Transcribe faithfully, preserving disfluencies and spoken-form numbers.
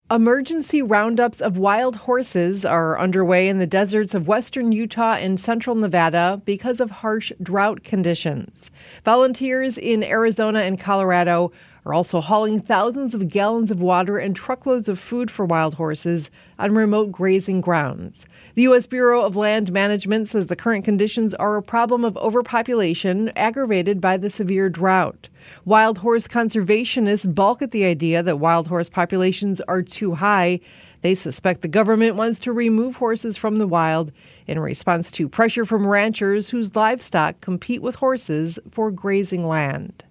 Emergency roundups of wild horses are underway in the deserts of western Utah and central Nevada because of harsh drought conditions. Volunteers in Arizona and Colorado are also hauling thousands of gallons of water and truckloads of food for wild horses on remote grazing grounds. The U S Bureau of Land Management says the current conditions are a problem of overpopulation aggravated by the severe drought. Wild horse conservationists balk at the idea that wild horse populations are too high. They suspect the government wants to remove horses from the wild in response to pressure from ranchers whose livestock compete with horses for grazing land.